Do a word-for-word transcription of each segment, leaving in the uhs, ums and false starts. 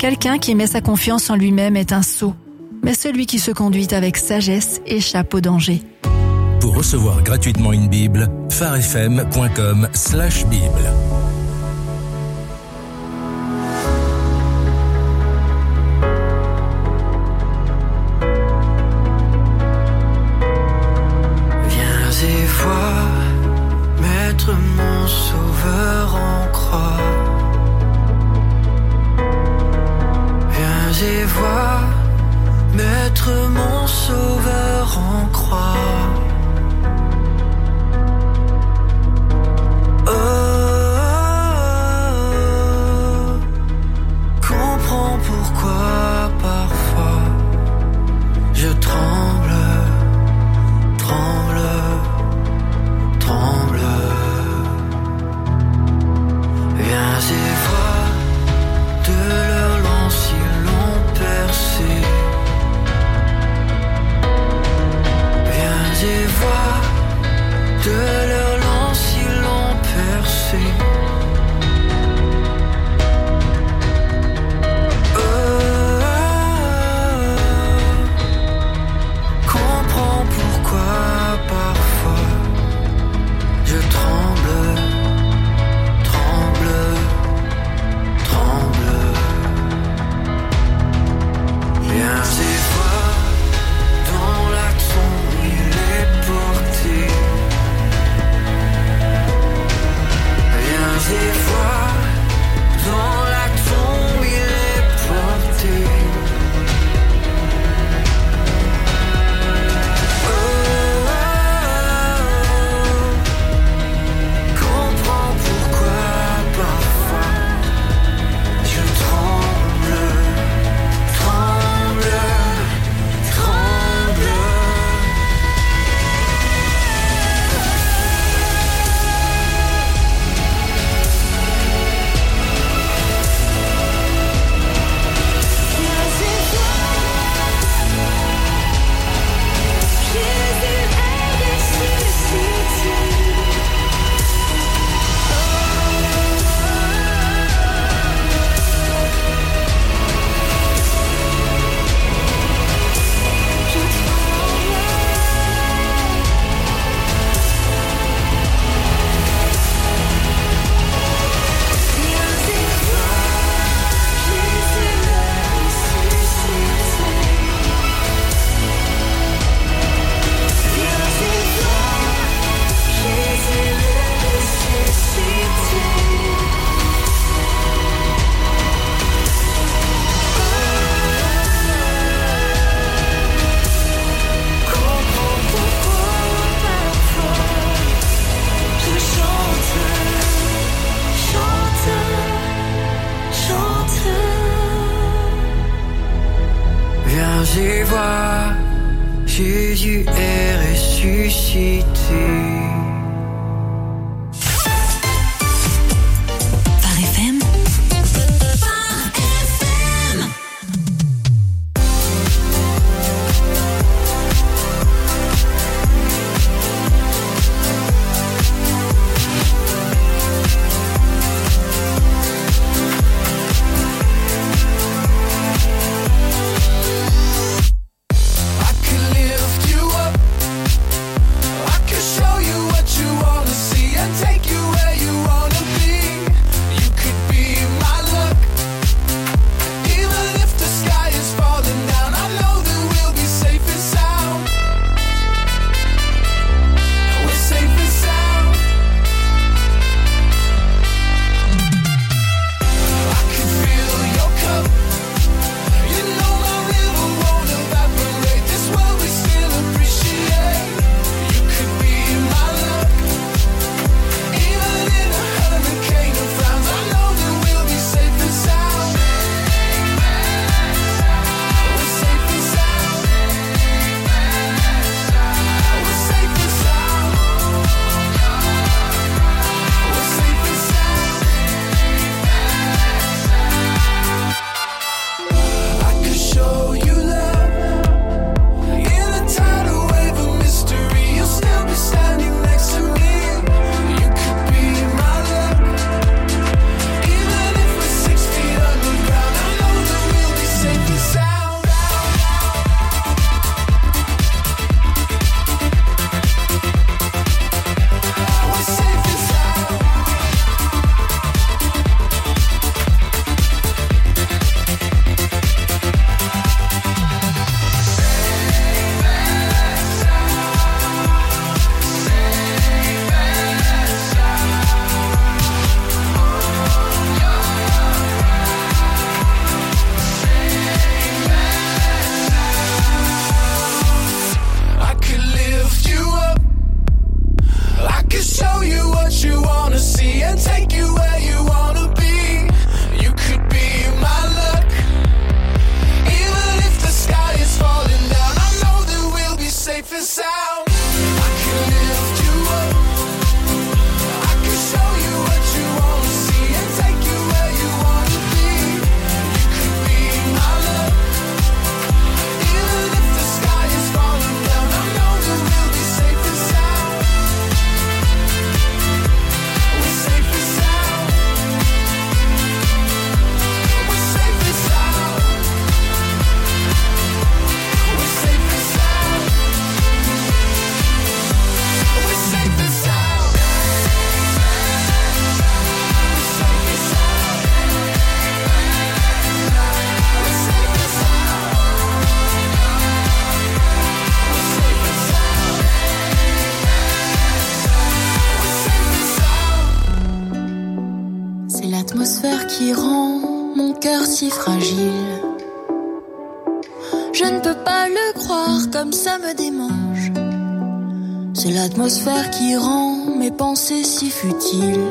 Quelqu'un qui met sa confiance en lui-même est un sot, mais celui qui se conduit avec sagesse échappe au danger. Pour recevoir gratuitement une Bible, pharefm.com slash Bible. Viens et vois, Maître mon sauveur en croix. Viens et vois, Maître mon sauveur en croix. Oh, comprends pourquoi parfois je tremble, tremble, tremble. Viens et vois, de leur lance ils l'ont percé. Viens et vois, de leur lance ils l'ont percé. Oh, comprends pourquoi parfois je tremble, tremble, tremble. Viens et vois, dans l'action il est porté. Viens et vois, dans la tombe il est porté. Oh, comprends pourquoi parfois je tremble, tremble, tremble. Viens et vois, Jésus est ressuscité. Par F M. I can lift you up, I can show you you what you wanna see and take you where you wanna be. You could be my luck. Even if the sky is falling down, I know that we'll be safe and sound. I can lift you up. I can show you what you wanna see and take you where you wanna be. You could be my luck. Even if the sky is falling down, I know that we'll be safe and sound. We're safe and sound. We're safe and sound. We're safe and sound. We're safe and sound. We're safe and sound. We're safe and sound. We're safe and sound. We're safe and sound. C'est l'atmosphère qui rend mon cœur si fragile. Je ne peux pas le croire, comme ça me démange. C'est l'atmosphère qui rend mes pensées si futiles.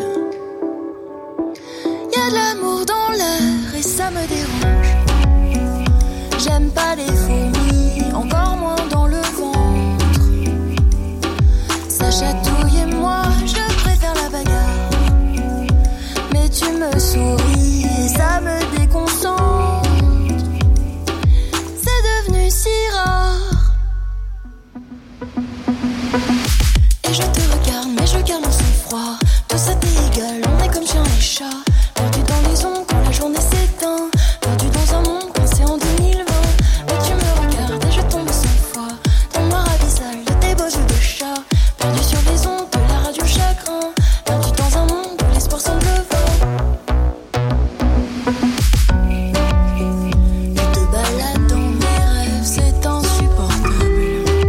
Y a de l'amour dans l'air et ça me dérange. J'aime pas les fourmis, encore moins dans le ventre. Ça chatouille et moi, je préfère la bagarre. Mais tu me souris et ça me déconcentre. C'est devenu si rare. Et je te regarde, mais je garde mon sang-froid. Tout ça t'est égal, on est comme chien et chat. Perdu dans les ondes quand la journée s'éteint. Perdu dans un monde quand c'est en deux mille vingt. Mais tu me regardes et je tombe sans foi. Ton noir abyssal de tes beaux yeux de chat. Perdu sur les ondes de la radio chagrin. Perdu dans un monde où l'espoir semble vain. Tu te balades dans mes rêves, c'est insupportable.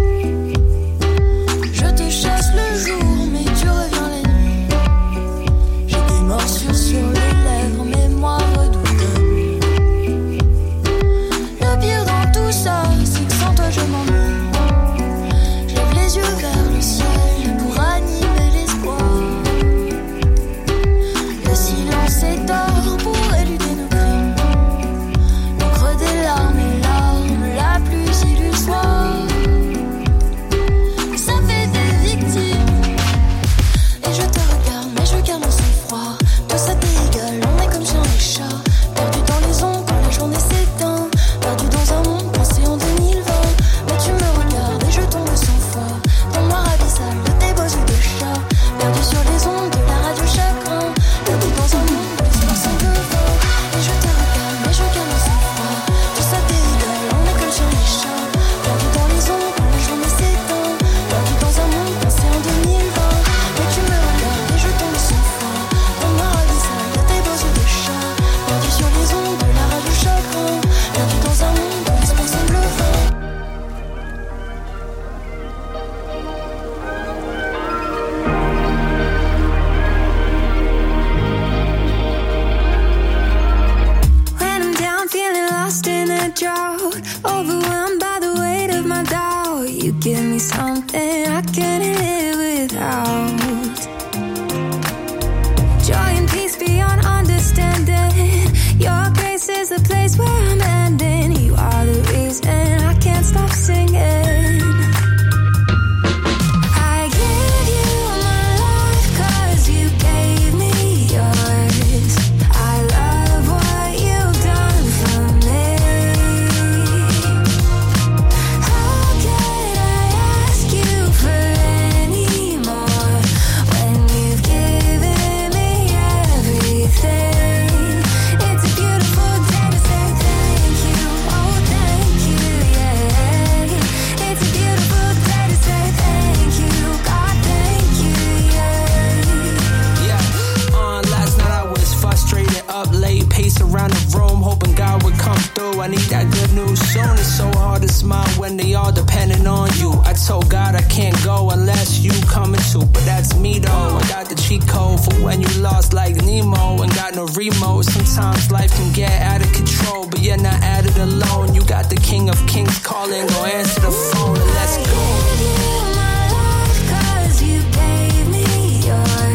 Je te chasse le jour, mais tu reviens la nuit. J'ai des morsures sur les lèvres, mémoire redoutable. Le pire dans tout ça, c'est que sans toi je m'ennuie. Je lève les yeux vers le ciel pour animer l'espoir. Le silence est d'or pour éluder nos crimes. L'encre des larmes et l'arme la plus illusoire. Ça fait des victimes. Et je te regarde, mais je garde mon sang-froid. Tout ça t'est égal, on est comme chien et chat. Perdu dans les ondes quand la journée s'éteint. Perdu dans un monde pensé en deux mille vingt. Mais tu me regardes et je tombe sans foi. Ton noir abyssal de tes beaux yeux de chat. Perdu sur les ondes de la radio chagrin. Perdu dans un monde où l'espoir semble vain. Et je te regarde, mais je garde mon sang-froid. Tout ça t'est égal, on est comme chien et chat. Perdu dans les ondes quand la journée s'éteint. Perdu dans un monde pensé en deux mille vingt. Mais tu me regardes et je tombe sans foi. Ton noir abyssal de tes beaux yeux de chat. Perdu sur les ondes de la radio chagrin. Perdu dans un monde où l'espoir semble vain. When I'm down, feeling lost in a drought, overwhelmed by the weight of my doubt, you give me something I can't live without. Joy and peace beyond understanding. Your grace is the place where I'm ending. You are the reason I can't stop singing. I give you my life 'cause you gave me yours. I love what you've done for me. How can I ask you for any more when you've given me everything? It's a beautiful day to say thank you. Oh, thank you, yeah. It's a beautiful day to say thank you. God, thank you, yeah. Yeah, uh, last night I was frustrated, up late, pacing around the room, hoping God would come through. I need that good news soon. It's so hard to smile when they all depending on you. I told God I can't go unless you coming too, but that's me though. I got the cheat code for when you lost like Nemo and got no remote. Sometimes life can get out of control, but you're not at it alone. You got the King of Kings calling, go answer the phone and let's go. I give you my life 'cause you gave me yours.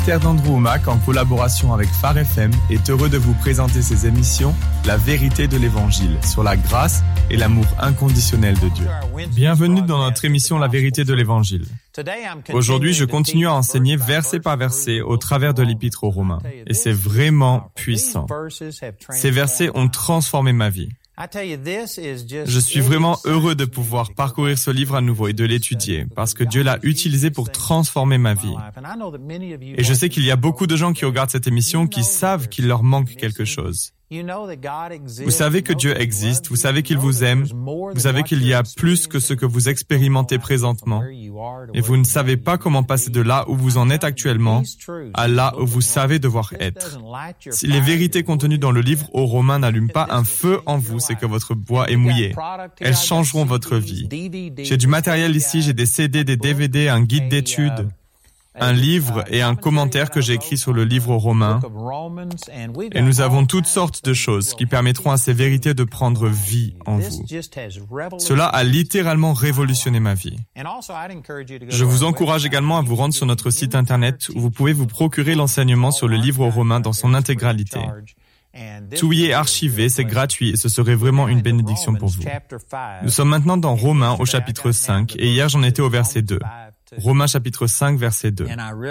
ministère d'Andrew Wommack, en collaboration avec Phare F M, est heureux de vous présenter ses émissions La vérité de l'Évangile, sur la grâce et l'amour inconditionnel de Dieu. Bienvenue dans notre émission La vérité de l'Évangile. Aujourd'hui, je continue à enseigner verset par verset au travers de l'Épître aux Romains. Et c'est vraiment puissant. Ces versets ont transformé ma vie. Je suis vraiment heureux de pouvoir parcourir ce livre à nouveau et de l'étudier, parce que Dieu l'a utilisé pour transformer ma vie. Et je sais qu'il y a beaucoup de gens qui regardent cette émission qui savent qu'il leur manque quelque chose. Vous savez que Dieu existe, vous savez qu'il vous aime, vous savez qu'il y a plus que ce que vous expérimentez présentement, et vous ne savez pas comment passer de là où vous en êtes actuellement à là où vous savez devoir être. Si les vérités contenues dans le livre aux Romains n'allument pas un feu en vous, c'est que votre bois est mouillé. Elles changeront votre vie. J'ai du matériel ici, j'ai des C D, des D V D, un guide d'études, un livre et un commentaire que j'ai écrit sur le livre aux Romains. Et nous avons toutes sortes de choses qui permettront à ces vérités de prendre vie en vous. Cela a littéralement révolutionné ma vie. Je vous encourage également à vous rendre sur notre site internet où vous pouvez vous procurer l'enseignement sur le livre aux Romains dans son intégralité. Tout y est archivé, c'est gratuit et ce serait vraiment une bénédiction pour vous. Nous sommes maintenant dans Romains au chapitre cinq et hier j'en étais au verset deux. Romains chapitre cinq, verset deux.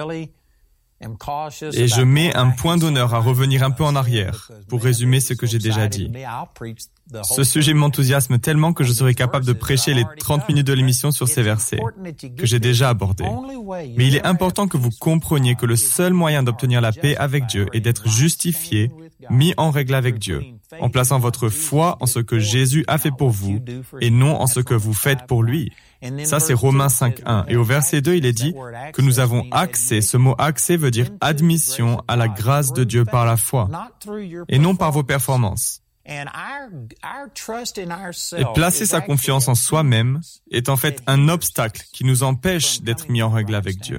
Et je mets un point d'honneur à revenir un peu en arrière pour résumer ce que j'ai déjà dit. Ce sujet m'enthousiasme tellement que je serai capable de prêcher les trente minutes de l'émission sur ces versets que j'ai déjà abordés. Mais il est important que vous compreniez que le seul moyen d'obtenir la paix avec Dieu est d'être justifié, mis en règle avec Dieu, en plaçant votre foi en ce que Jésus a fait pour vous et non en ce que vous faites pour lui. Ça, c'est Romains cinq, un. Et au verset deux, il est dit que nous avons accès. Ce mot accès veut dire admission à la grâce de Dieu par la foi et non par vos performances. Et placer sa confiance en soi-même est en fait un obstacle qui nous empêche d'être mis en règle avec Dieu.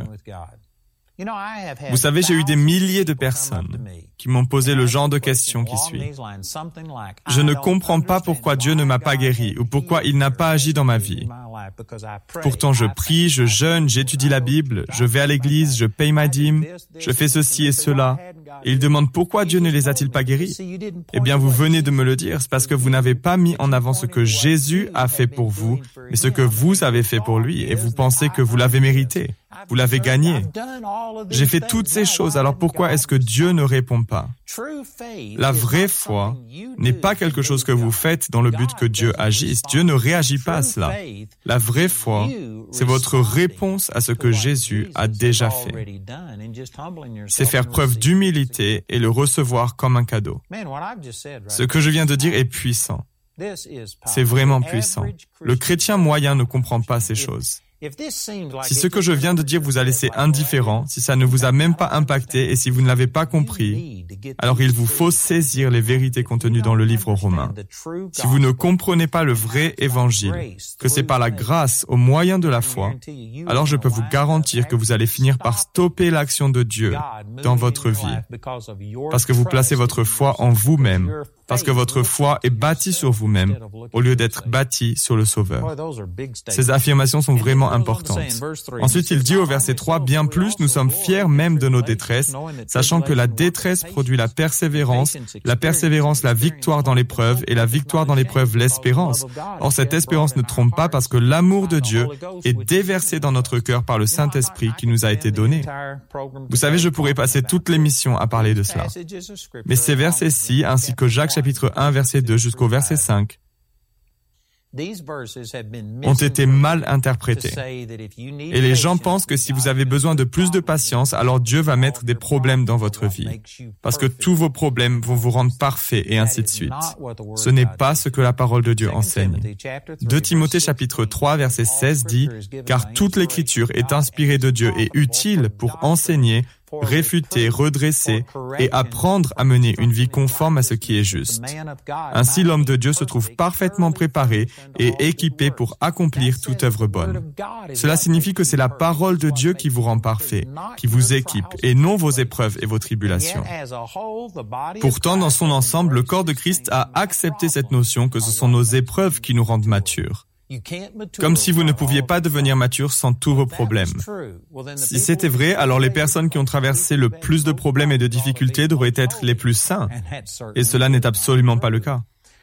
Vous savez, j'ai eu des milliers de personnes qui m'ont posé le genre de questions qui suit. Je ne comprends pas pourquoi Dieu ne m'a pas guéri ou pourquoi il n'a pas agi dans ma vie. Pourtant, je prie, je jeûne, j'étudie la Bible, je vais à l'église, je paye ma dîme, je fais ceci et cela. Et ils demandent pourquoi Dieu ne les a-t-il pas guéris? Eh bien, vous venez de me le dire, c'est parce que vous n'avez pas mis en avant ce que Jésus a fait pour vous, mais ce que vous avez fait pour lui, et vous pensez que vous l'avez mérité. Vous l'avez gagné. J'ai fait toutes ces choses, alors pourquoi est-ce que Dieu ne répond pas? La vraie foi n'est pas quelque chose que vous faites dans le but que Dieu agisse. Dieu ne réagit pas à cela. La vraie foi, c'est votre réponse à ce que Jésus a déjà fait. C'est faire preuve d'humilité et le recevoir comme un cadeau. Ce que je viens de dire est puissant. C'est vraiment puissant. Le chrétien moyen ne comprend pas ces choses. Si ce que je viens de dire vous a laissé indifférent, si ça ne vous a même pas impacté et si vous ne l'avez pas compris, alors il vous faut saisir les vérités contenues dans le livre aux Romains. Si vous ne comprenez pas le vrai évangile, que c'est par la grâce au moyen de la foi, alors je peux vous garantir que vous allez finir par stopper l'action de Dieu dans votre vie, parce que vous placez votre foi en vous-même, parce que votre foi est bâtie sur vous-même, au lieu d'être bâtie sur le Sauveur. Ces affirmations sont vraiment importante. Ensuite, il dit au verset trois, « Bien plus, nous sommes fiers même de nos détresses, sachant que la détresse produit la persévérance, la persévérance la victoire dans l'épreuve, et la victoire dans l'épreuve l'espérance. Or, cette espérance ne trompe pas parce que l'amour de Dieu est déversé dans notre cœur par le Saint-Esprit qui nous a été donné. » Vous savez, je pourrais passer toute l'émission à parler de cela. Mais ces versets-ci, ainsi que Jacques chapitre un, verset deux jusqu'au verset cinq, ont été mal interprétés. Et les gens pensent que si vous avez besoin de plus de patience, alors Dieu va mettre des problèmes dans votre vie. Parce que tous vos problèmes vont vous rendre parfait et ainsi de suite. Ce n'est pas ce que la parole de Dieu enseigne. deux Timothée chapitre trois, verset seize dit « Car toute l'écriture est inspirée de Dieu et utile pour enseigner, réfuter, redresser et apprendre à mener une vie conforme à ce qui est juste. Ainsi, l'homme de Dieu se trouve parfaitement préparé et équipé pour accomplir toute œuvre bonne. Cela signifie que c'est la parole de Dieu qui vous rend parfait, qui vous équipe, et non vos épreuves et vos tribulations. Pourtant, dans son ensemble, le corps de Christ a accepté cette notion que ce sont nos épreuves qui nous rendent matures. Comme si vous ne pouviez pas devenir mature sans tous vos problèmes. Si c'était vrai, alors les personnes qui ont traversé le plus de problèmes et de difficultés devraient être les plus saints. Et cela n'est absolument pas le cas.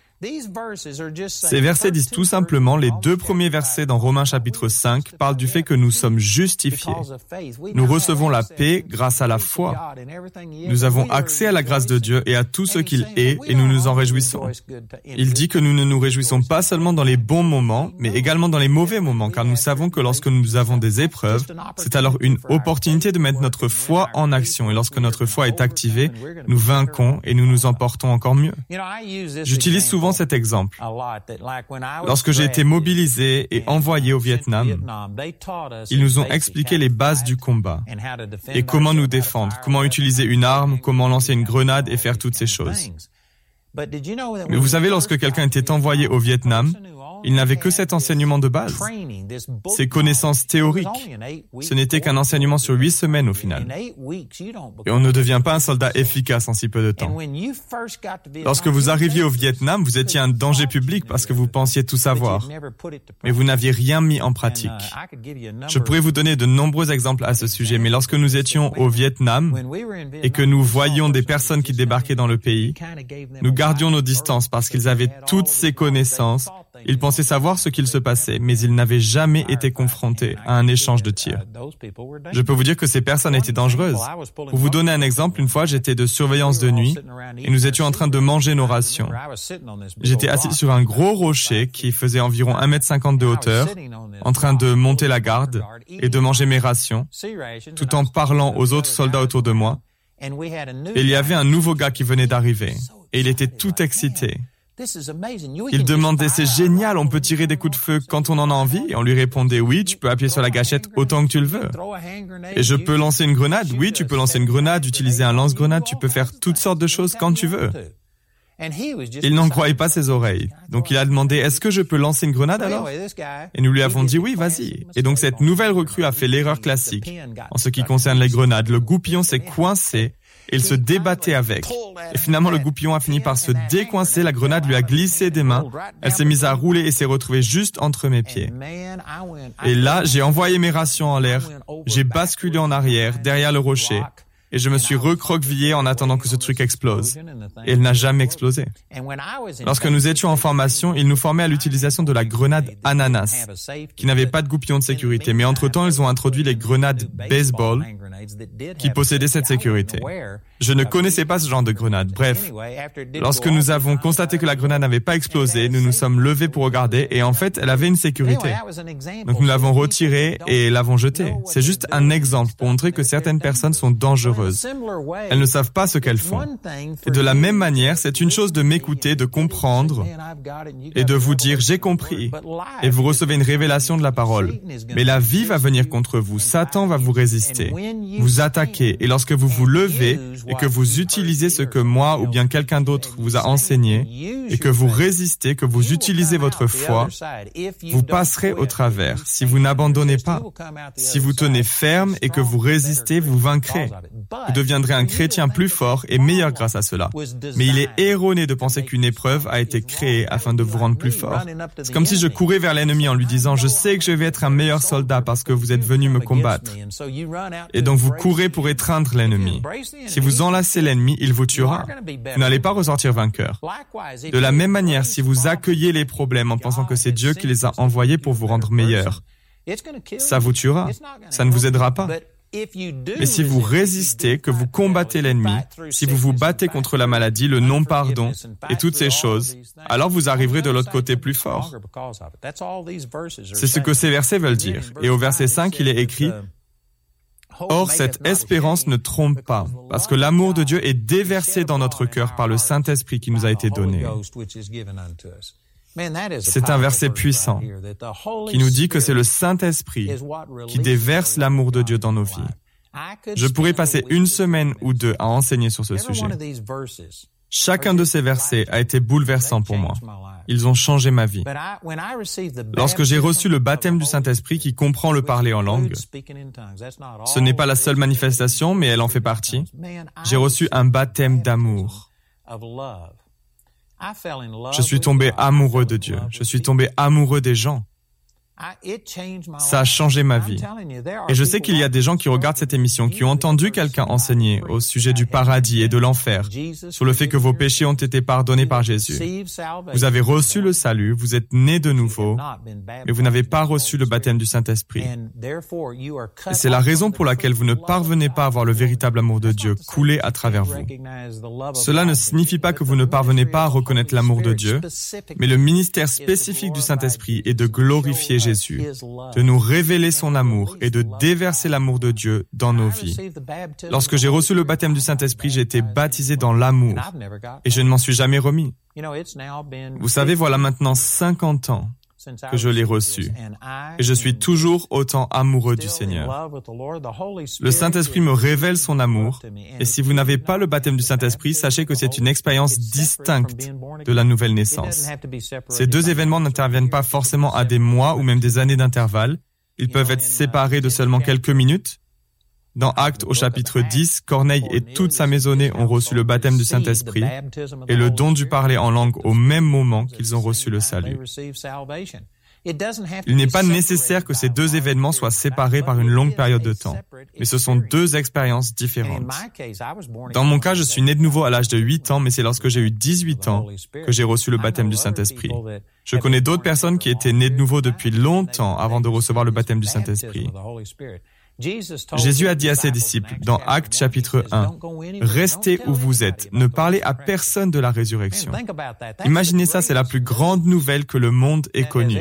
Ces versets disent tout simplement, les deux premiers versets dans Romains chapitre cinq parlent du fait que nous sommes justifiés. Nous recevons la paix grâce à la foi. Nous avons accès à la grâce de Dieu et à tout ce qu'il est et nous nous en réjouissons. Il dit que nous ne nous réjouissons pas seulement dans les bons moments, mais également dans les mauvais moments, car nous savons que lorsque nous avons des épreuves, c'est alors une opportunité de mettre notre foi en action. Et lorsque notre foi est activée, nous vainquons et nous nous emportons encore mieux. J'utilise souvent cet exemple. Lorsque j'ai été mobilisé et envoyé au Vietnam, ils nous ont expliqué les bases du combat et comment nous défendre, comment utiliser une arme, comment lancer une grenade et faire toutes ces choses. Mais vous savez, lorsque quelqu'un était envoyé au Vietnam, il n'avait que cet enseignement de base, ces connaissances théoriques. Ce n'était qu'un enseignement sur huit semaines au final. Et on ne devient pas un soldat efficace en si peu de temps. Lorsque vous arriviez au Vietnam, vous étiez un danger public parce que vous pensiez tout savoir, mais vous n'aviez rien mis en pratique. Je pourrais vous donner de nombreux exemples à ce sujet, mais lorsque nous étions au Vietnam et que nous voyions des personnes qui débarquaient dans le pays, nous gardions nos distances parce qu'ils avaient toutes ces connaissances. Ils pensaient savoir ce qu'il se passait, mais ils n'avaient jamais été confrontés à un échange de tirs. Je peux vous dire que ces personnes étaient dangereuses. Pour vous donner un exemple, une fois, j'étais de surveillance de nuit et nous étions en train de manger nos rations. J'étais assis sur un gros rocher qui faisait environ un mètre cinquante de hauteur, en train de monter la garde et de manger mes rations, tout en parlant aux autres soldats autour de moi. Et il y avait un nouveau gars qui venait d'arriver et il était tout excité. Il demandait, c'est génial, on peut tirer des coups de feu quand on en a envie? Et on lui répondait, oui, tu peux appuyer sur la gâchette autant que tu le veux. Et je peux lancer une grenade? Oui, tu peux lancer une grenade, utiliser un lance-grenade, tu peux faire toutes sortes de choses quand tu veux. Il n'en croyait pas ses oreilles. Donc il a demandé, est-ce que je peux lancer une grenade alors? Et nous lui avons dit, oui, vas-y. Et donc cette nouvelle recrue a fait l'erreur classique. En ce qui concerne les grenades, le goupillon s'est coincé. Il se débattait avec. Et finalement, le goupillon a fini par se décoincer, la grenade lui a glissé des mains, elle s'est mise à rouler et s'est retrouvée juste entre mes pieds. Et là, j'ai envoyé mes rations en l'air, j'ai basculé en arrière, derrière le rocher, et je me suis recroquevillé en attendant que ce truc explose. Et il n'a jamais explosé. Lorsque nous étions en formation, ils nous formaient à l'utilisation de la grenade ananas, qui n'avait pas de goupillon de sécurité. Mais entre-temps, ils ont introduit les grenades baseball, qui possédaient cette sécurité. Je ne connaissais pas ce genre de grenade. Bref, lorsque nous avons constaté que la grenade n'avait pas explosé, nous nous sommes levés pour regarder et en fait, elle avait une sécurité. Donc nous l'avons retirée et l'avons jetée. C'est juste un exemple pour montrer que certaines personnes sont dangereuses. Elles ne savent pas ce qu'elles font. Et de la même manière, c'est une chose de m'écouter, de comprendre et de vous dire « j'ai compris » et vous recevez une révélation de la parole. Mais la vie va venir contre vous. Satan va vous résister, vous attaquer et lorsque vous vous levez et que vous utilisez ce que moi ou bien quelqu'un d'autre vous a enseigné et que vous résistez, que vous utilisez votre foi, vous passerez au travers. Si vous n'abandonnez pas, si vous tenez ferme et que vous résistez, vous vaincrez. Vous deviendrez un chrétien plus fort et meilleur grâce à cela. Mais il est erroné de penser qu'une épreuve a été créée afin de vous rendre plus fort. C'est comme si je courais vers l'ennemi en lui disant « Je sais que je vais être un meilleur soldat parce que vous êtes venu me combattre. » Et donc vous courez pour étreindre l'ennemi. Si vous enlacez l'ennemi, il vous tuera. Vous n'allez pas ressortir vainqueur. De la même manière, si vous accueillez les problèmes en pensant que c'est Dieu qui les a envoyés pour vous rendre meilleur, ça vous tuera. Ça ne vous aidera pas. Mais si vous résistez, que vous combattez l'ennemi, si vous vous battez contre la maladie, le non-pardon et toutes ces choses, alors vous arriverez de l'autre côté plus fort. C'est ce que ces versets veulent dire. Et au verset cinq, il est écrit « Or, cette espérance ne trompe pas, parce que l'amour de Dieu est déversé dans notre cœur par le Saint-Esprit qui nous a été donné. » C'est un verset puissant qui nous dit que c'est le Saint-Esprit qui déverse l'amour de Dieu dans nos vies. Je pourrais passer une semaine ou deux à enseigner sur ce sujet. Chacun de ces versets a été bouleversant pour moi. Ils ont changé ma vie. Lorsque j'ai reçu le baptême du Saint-Esprit qui comprend le parler en langue, ce n'est pas la seule manifestation, mais elle en fait partie. J'ai reçu un baptême d'amour. Je suis tombé amoureux de Dieu. Je suis tombé amoureux des gens. Ça a changé ma vie. Et je sais qu'il y a des gens qui regardent cette émission qui ont entendu quelqu'un enseigner au sujet du paradis et de l'enfer, sur le fait que vos péchés ont été pardonnés par Jésus. Vous avez reçu le salut, vous êtes nés de nouveau, mais vous n'avez pas reçu le baptême du Saint-Esprit. Et c'est la raison pour laquelle vous ne parvenez pas à voir le véritable amour de Dieu couler à travers vous. Cela ne signifie pas que vous ne parvenez pas à reconnaître l'amour de Dieu, mais le ministère spécifique du Saint-Esprit est de glorifier Jésus, de nous révéler son amour et de déverser l'amour de Dieu dans nos vies. Lorsque j'ai reçu le baptême du Saint-Esprit, j'ai été baptisé dans l'amour et je ne m'en suis jamais remis. Vous savez, voilà maintenant cinquante ans que je l'ai reçu et je suis toujours autant amoureux du Seigneur. Le Saint-Esprit me révèle son amour et si vous n'avez pas le baptême du Saint-Esprit, sachez que c'est une expérience distincte de la nouvelle naissance. Ces deux événements n'interviennent pas forcément à des mois ou même des années d'intervalle. Ils peuvent être séparés de seulement quelques minutes. Dans Actes au chapitre dix, Corneille et toute sa maisonnée ont reçu le baptême du Saint-Esprit et le don du parler en langue au même moment qu'ils ont reçu le salut. Il n'est pas nécessaire que ces deux événements soient séparés par une longue période de temps, mais ce sont deux expériences différentes. Dans mon cas, je suis né de nouveau à l'âge de huit ans, mais c'est lorsque j'ai eu dix-huit ans que j'ai reçu le baptême du Saint-Esprit. Je connais d'autres personnes qui étaient nées de nouveau depuis longtemps avant de recevoir le baptême du Saint-Esprit. Jésus a dit à ses disciples, dans Actes chapitre un, « Restez où vous êtes, ne parlez à personne de la résurrection. » Imaginez ça, c'est la plus grande nouvelle que le monde ait connue.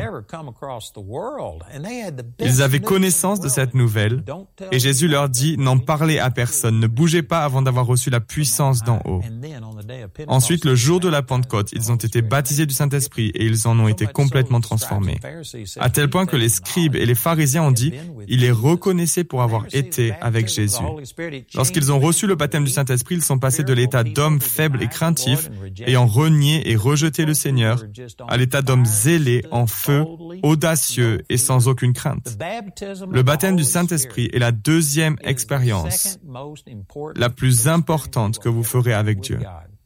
Ils avaient connaissance de cette nouvelle, et Jésus leur dit, « N'en parlez à personne, ne bougez pas avant d'avoir reçu la puissance d'en haut. » Ensuite, le jour de la Pentecôte, ils ont été baptisés du Saint-Esprit et ils en ont été complètement transformés. À tel point que les scribes et les pharisiens ont dit, « Il est reconnaissé pour avoir été avec Jésus. » Lorsqu'ils ont reçu le baptême du Saint-Esprit, ils sont passés de l'état d'hommes faibles et craintifs, ayant renié et rejeté le Seigneur, à l'état d'hommes zélés, en feu, audacieux et sans aucune crainte. Le baptême du Saint-Esprit est la deuxième expérience, la plus importante que vous ferez avec Dieu.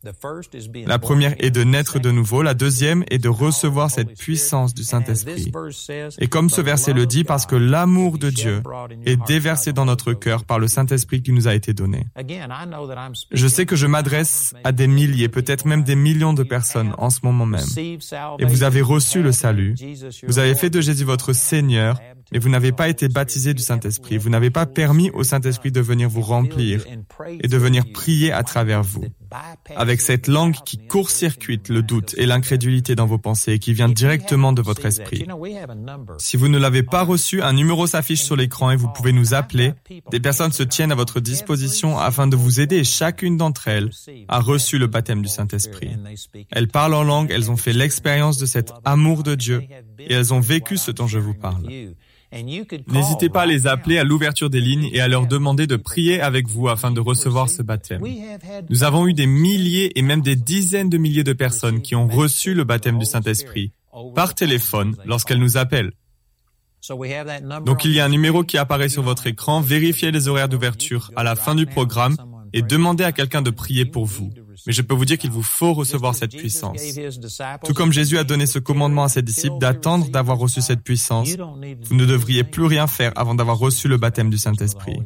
La première est de naître de nouveau, la deuxième est de recevoir cette puissance du Saint-Esprit. Et comme ce verset le dit, parce que l'amour de Dieu est déversé dans notre cœur par le Saint-Esprit qui nous a été donné. Je sais que je m'adresse à des milliers, peut-être même des millions de personnes en ce moment même. Et vous avez reçu le salut, vous avez fait de Jésus votre Seigneur, mais vous n'avez pas été baptisé du Saint-Esprit. Vous n'avez pas permis au Saint-Esprit de venir vous remplir et de venir prier à travers vous. Avec cette langue qui court-circuite le doute et l'incrédulité dans vos pensées et qui vient directement de votre esprit. Si vous ne l'avez pas reçu, un numéro s'affiche sur l'écran et vous pouvez nous appeler. Des personnes se tiennent à votre disposition afin de vous aider et chacune d'entre elles a reçu le baptême du Saint-Esprit. Elles parlent en langue, elles ont fait l'expérience de cet amour de Dieu et elles ont vécu ce dont je vous parle. N'hésitez pas à les appeler à l'ouverture des lignes et à leur demander de prier avec vous afin de recevoir ce baptême. Nous avons eu des milliers et même des dizaines de milliers de personnes qui ont reçu le baptême du Saint-Esprit par téléphone lorsqu'elles nous appellent. Donc il y a un numéro qui apparaît sur votre écran, vérifiez les horaires d'ouverture à la fin du programme et demandez à quelqu'un de prier pour vous. Mais je peux vous dire qu'il vous faut recevoir cette puissance. Tout comme Jésus a donné ce commandement à ses disciples d'attendre d'avoir reçu cette puissance, vous ne devriez plus rien faire avant d'avoir reçu le baptême du Saint-Esprit.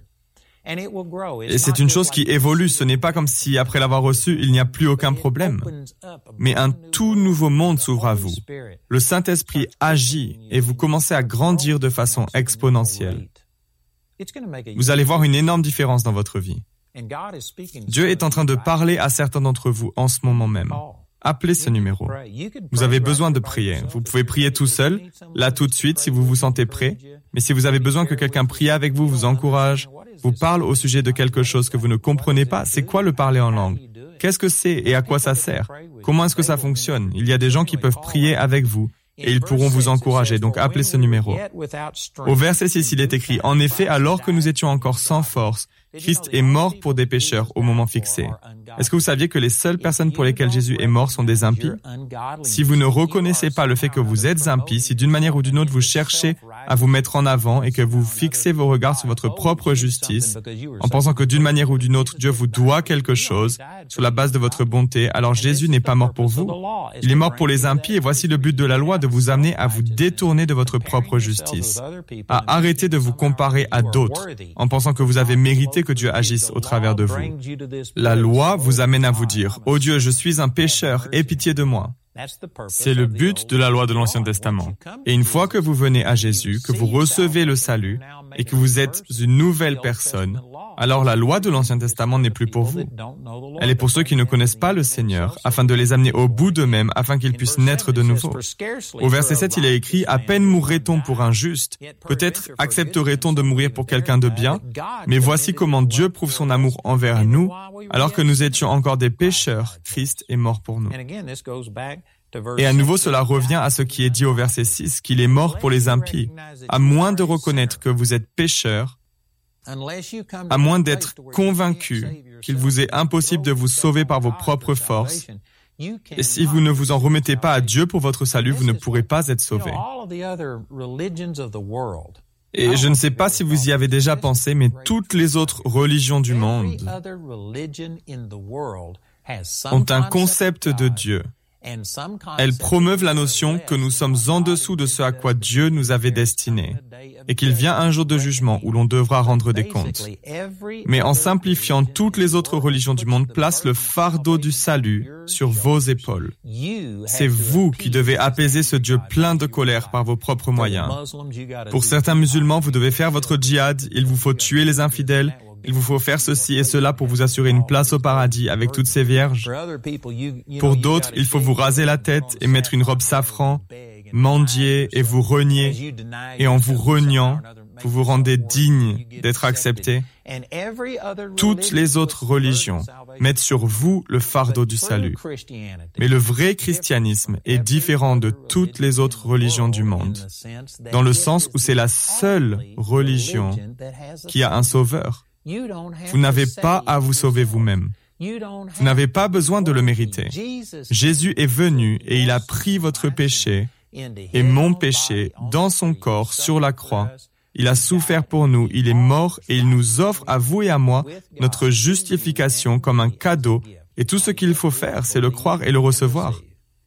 Et c'est une chose qui évolue, ce n'est pas comme si après l'avoir reçu, il n'y a plus aucun problème. Mais un tout nouveau monde s'ouvre à vous. Le Saint-Esprit agit et vous commencez à grandir de façon exponentielle. Vous allez voir une énorme différence dans votre vie. Dieu est en train de parler à certains d'entre vous en ce moment même. Appelez ce numéro. Vous avez besoin de prier. Vous pouvez prier tout seul, là tout de suite si vous vous sentez prêt. Mais si vous avez besoin que quelqu'un prie avec vous, vous encourage, vous parle au sujet de quelque chose que vous ne comprenez pas, c'est quoi le parler en langue? Qu'est-ce que c'est et à quoi ça sert? Comment est-ce que ça fonctionne? Il y a des gens qui peuvent prier avec vous. Et ils pourront vous encourager, donc appelez ce numéro. Au verset six, il est écrit, « En effet, alors que nous étions encore sans force, Christ est mort pour des pécheurs au moment fixé. » Est-ce que vous saviez que les seules personnes pour lesquelles Jésus est mort sont des impies? Si vous ne reconnaissez pas le fait que vous êtes impies, si d'une manière ou d'une autre vous cherchez à vous mettre en avant et que vous fixez vos regards sur votre propre justice, en pensant que d'une manière ou d'une autre, Dieu vous doit quelque chose sur la base de votre bonté, alors Jésus n'est pas mort pour vous. Il est mort pour les impies et voici le but de la loi, de vous amener à vous détourner de votre propre justice, à arrêter de vous comparer à d'autres, en pensant que vous avez mérité que Dieu agisse au travers de vous. La loi vous amène à vous dire, « Oh Dieu, je suis un pécheur, aie pitié de moi. » C'est le but de la loi de l'Ancien Testament. Et une fois que vous venez à Jésus, que vous recevez le salut et que vous êtes une nouvelle personne, alors la loi de l'Ancien Testament n'est plus pour vous. Elle est pour ceux qui ne connaissent pas le Seigneur, afin de les amener au bout d'eux-mêmes, afin qu'ils puissent naître de nouveau. Au verset sept, il est écrit « À peine mourrait-on pour un juste, peut-être accepterait-on de mourir pour quelqu'un de bien, mais voici comment Dieu prouve son amour envers nous, alors que nous étions encore des pécheurs, Christ est mort pour nous. » Et à nouveau, cela revient à ce qui est dit au verset six, qu'il est mort pour les impies. À moins de reconnaître que vous êtes pécheurs, à moins d'être convaincu qu'il vous est impossible de vous sauver par vos propres forces, et si vous ne vous en remettez pas à Dieu pour votre salut, vous ne pourrez pas être sauvés. Et je ne sais pas si vous y avez déjà pensé, mais toutes les autres religions du monde ont un concept de Dieu. Elles promeuvent la notion que nous sommes en dessous de ce à quoi Dieu nous avait destinés et qu'il vient un jour de jugement où l'on devra rendre des comptes. Mais en simplifiant, toutes les autres religions du monde placent le fardeau du salut sur vos épaules. C'est vous qui devez apaiser ce Dieu plein de colère par vos propres moyens. Pour certains musulmans, vous devez faire votre djihad, il vous faut tuer les infidèles, il vous faut faire ceci et cela pour vous assurer une place au paradis avec toutes ces vierges. Pour d'autres, il faut vous raser la tête et mettre une robe safran, mendier et vous renier. Et en vous reniant, vous vous rendez digne d'être accepté. Toutes les autres religions mettent sur vous le fardeau du salut. Mais le vrai christianisme est différent de toutes les autres religions du monde, dans le sens où c'est la seule religion qui a un sauveur. Vous n'avez pas à vous sauver vous-même. Vous n'avez pas besoin de le mériter. Jésus est venu et il a pris votre péché et mon péché dans son corps sur la croix. Il a souffert pour nous, il est mort et il nous offre à vous et à moi notre justification comme un cadeau. Et tout ce qu'il faut faire, c'est le croire et le recevoir.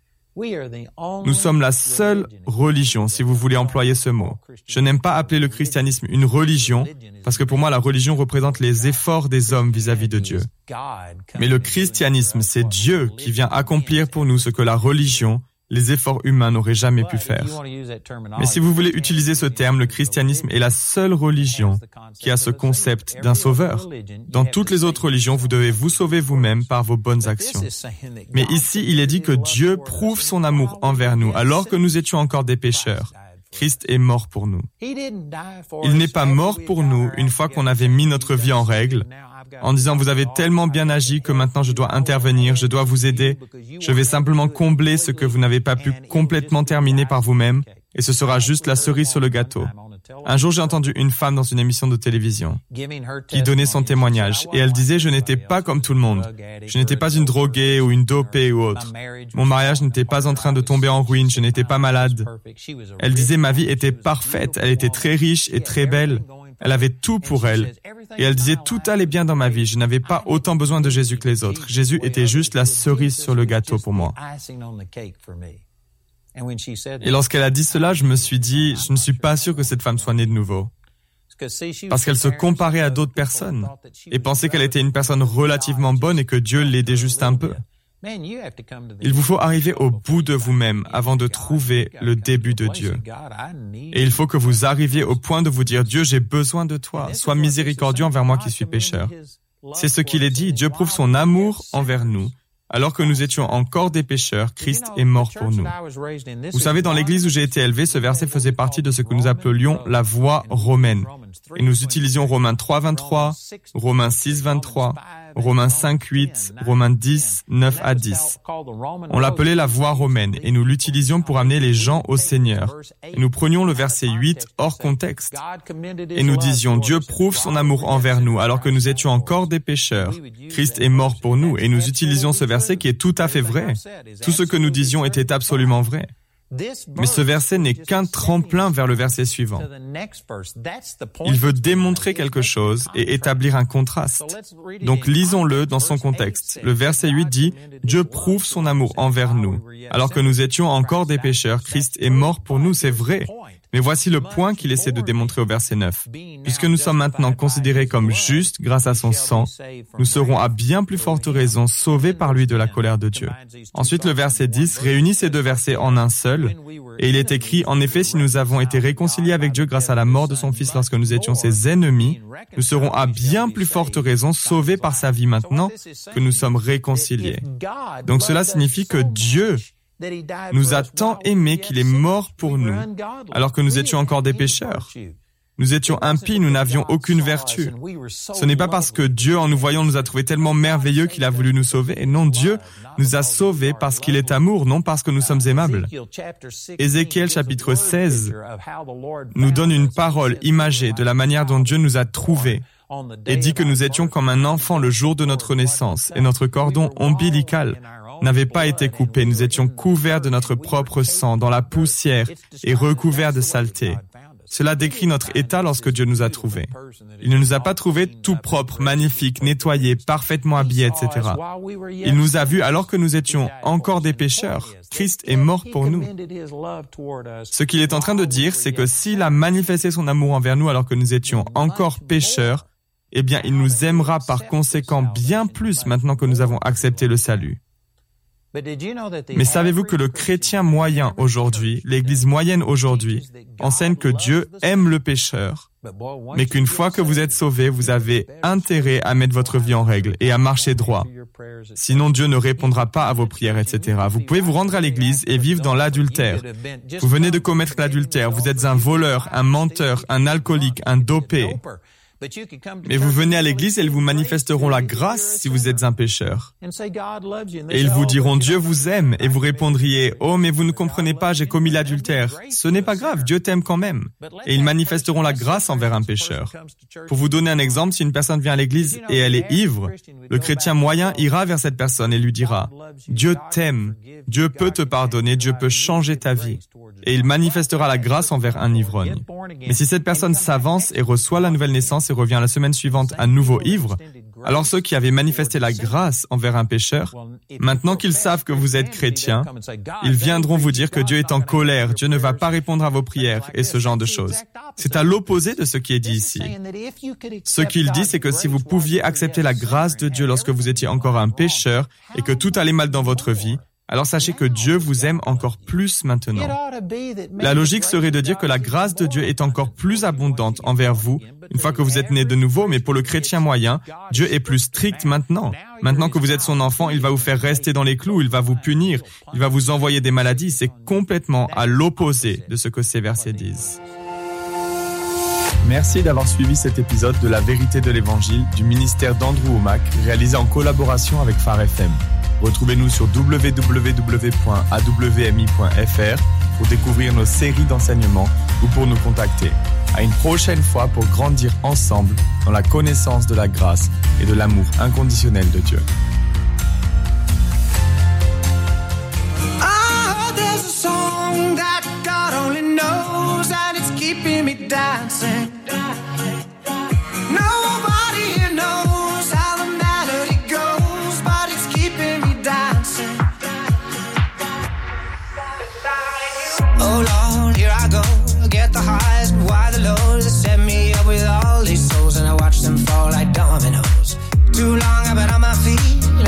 Nous sommes la seule religion, si vous voulez employer ce mot. Je n'aime pas appeler le christianisme une religion, parce que pour moi, la religion représente les efforts des hommes vis-à-vis de Dieu. Mais le christianisme, c'est Dieu qui vient accomplir pour nous ce que la religion, les efforts humains n'auraient jamais pu faire. Mais si vous voulez utiliser ce terme, le christianisme est la seule religion qui a ce concept d'un sauveur. Dans toutes les autres religions, vous devez vous sauver vous-même par vos bonnes actions. Mais ici, il est dit que Dieu prouve son amour envers nous alors que nous étions encore des pécheurs. Christ est mort pour nous. Il n'est pas mort pour nous une fois qu'on avait mis notre vie en règle, en disant « Vous avez tellement bien agi que maintenant je dois intervenir, je dois vous aider, je vais simplement combler ce que vous n'avez pas pu complètement terminer par vous-même, et ce sera juste la cerise sur le gâteau. » Un jour, j'ai entendu une femme dans une émission de télévision qui donnait son témoignage, et elle disait « Je n'étais pas comme tout le monde. Je n'étais pas une droguée ou une dopée ou autre. Mon mariage n'était pas en train de tomber en ruine, je n'étais pas malade. » Elle disait « Ma vie était parfaite, elle était très riche et très belle. Elle avait tout pour elle. Et elle disait, tout allait bien dans ma vie. Je n'avais pas autant besoin de Jésus que les autres. Jésus était juste la cerise sur le gâteau pour moi. » Et lorsqu'elle a dit cela, je me suis dit, je ne suis pas sûr que cette femme soit née de nouveau. Parce qu'elle se comparait à d'autres personnes et pensait qu'elle était une personne relativement bonne et que Dieu l'aidait juste un peu. Il vous faut arriver au bout de vous-même avant de trouver le début de Dieu. Et il faut que vous arriviez au point de vous dire, Dieu, j'ai besoin de toi. Sois miséricordieux envers moi qui suis pécheur. C'est ce qu'il est dit. Dieu prouve son amour envers nous. Alors que nous étions encore des pécheurs, Christ est mort pour nous. Vous savez, dans l'église où j'ai été élevé, ce verset faisait partie de ce que nous appelions la voie romaine. Et nous utilisions Romains trois, vingt-trois, Romains six, vingt-trois, Romains cinq, huit, Romains dix, neuf à dix. On l'appelait la voie romaine et nous l'utilisions pour amener les gens au Seigneur. Et nous prenions le verset huit hors contexte. Et nous disions, Dieu prouve son amour envers nous alors que nous étions encore des pécheurs. Christ est mort pour nous et nous utilisions ce verset qui est tout à fait vrai. Tout ce que nous disions était absolument vrai. Mais ce verset n'est qu'un tremplin vers le verset suivant. Il veut démontrer quelque chose et établir un contraste. Donc lisons-le dans son contexte. Le verset huit dit « Dieu prouve son amour envers nous. Alors que nous étions encore des pécheurs, Christ est mort pour nous, c'est vrai. » Mais voici le point qu'il essaie de démontrer au verset neuf. Puisque nous sommes maintenant considérés comme justes grâce à son sang, nous serons à bien plus forte raison sauvés par lui de la colère de Dieu. Ensuite, le verset dix réunit ces deux versets en un seul, et il est écrit, en effet, si nous avons été réconciliés avec Dieu grâce à la mort de son Fils lorsque nous étions ses ennemis, nous serons à bien plus forte raison sauvés par sa vie maintenant que nous sommes réconciliés. Donc cela signifie que Dieu nous a tant aimés qu'il est mort pour nous, alors que nous étions encore des pécheurs. Nous étions impies, nous n'avions aucune vertu. Ce n'est pas parce que Dieu, en nous voyant, nous a trouvés tellement merveilleux qu'il a voulu nous sauver. Et non, Dieu nous a sauvés parce qu'il est amour, non parce que nous sommes aimables. Ézéchiel chapitre seize nous donne une parole imagée de la manière dont Dieu nous a trouvés et dit que nous étions comme un enfant le jour de notre naissance et notre cordon ombilical n'avait pas été coupé. Nous étions couverts de notre propre sang, dans la poussière et recouverts de saleté. Cela décrit notre état lorsque Dieu nous a trouvés. Il ne nous a pas trouvés tout propres, magnifiques, nettoyés, parfaitement habillés, et cetera. Il nous a vus alors que nous étions encore des pécheurs. Christ est mort pour nous. Ce qu'il est en train de dire, c'est que s'il a manifesté son amour envers nous alors que nous étions encore pécheurs, eh bien, il nous aimera par conséquent bien plus maintenant que nous avons accepté le salut. Mais savez-vous que le chrétien moyen aujourd'hui, l'Église moyenne aujourd'hui, enseigne que Dieu aime le pécheur, mais qu'une fois que vous êtes sauvé, vous avez intérêt à mettre votre vie en règle et à marcher droit. Sinon, Dieu ne répondra pas à vos prières, et cetera. Vous pouvez vous rendre à l'Église et vivre dans l'adultère. Vous venez de commettre l'adultère, vous êtes un voleur, un menteur, un alcoolique, un dopé. Mais vous venez à l'église et ils vous manifesteront la grâce si vous êtes un pécheur. Et ils vous diront, Dieu vous aime, et vous répondriez, oh, mais vous ne comprenez pas, j'ai commis l'adultère. Ce n'est pas grave, Dieu t'aime quand même. Et ils manifesteront la grâce envers un pécheur. Pour vous donner un exemple, si une personne vient à l'église et elle est ivre, le chrétien moyen ira vers cette personne et lui dira, Dieu t'aime, Dieu peut te pardonner, Dieu peut changer ta vie. Et il manifestera la grâce envers un ivrogne. Mais si cette personne s'avance et reçoit la nouvelle naissance et revient la semaine suivante à nouveau ivre, alors ceux qui avaient manifesté la grâce envers un pécheur, maintenant qu'ils savent que vous êtes chrétien, ils viendront vous dire que Dieu est en colère, Dieu ne va pas répondre à vos prières et ce genre de choses. C'est à l'opposé de ce qui est dit ici. Ce qu'il dit, c'est que si vous pouviez accepter la grâce de Dieu lorsque vous étiez encore un pécheur et que tout allait mal dans votre vie, alors sachez que Dieu vous aime encore plus maintenant. La logique serait de dire que la grâce de Dieu est encore plus abondante envers vous une fois que vous êtes né de nouveau, mais pour le chrétien moyen, Dieu est plus strict maintenant. Maintenant que vous êtes son enfant, il va vous faire rester dans les clous, il va vous punir, il va vous envoyer des maladies. C'est complètement à l'opposé de ce que ces versets disent. Merci d'avoir suivi cet épisode de La Vérité de l'Évangile du ministère d'Andrew Wommack, réalisé en collaboration avec Phare F M. Retrouvez-nous sur w w w point a w m i point f r pour découvrir nos séries d'enseignements ou pour nous contacter. À une prochaine fois pour grandir ensemble dans la connaissance de la grâce et de l'amour inconditionnel de Dieu. Ah, there's a song that God only knows and it's keeping me dancing. Nobody here knows how the melody goes, but it's keeping me dancing. Oh Lord, here I go, get the highs and why the lows. They set me up with all these souls and I watch them fall like dominoes. Too long I've been on my feet,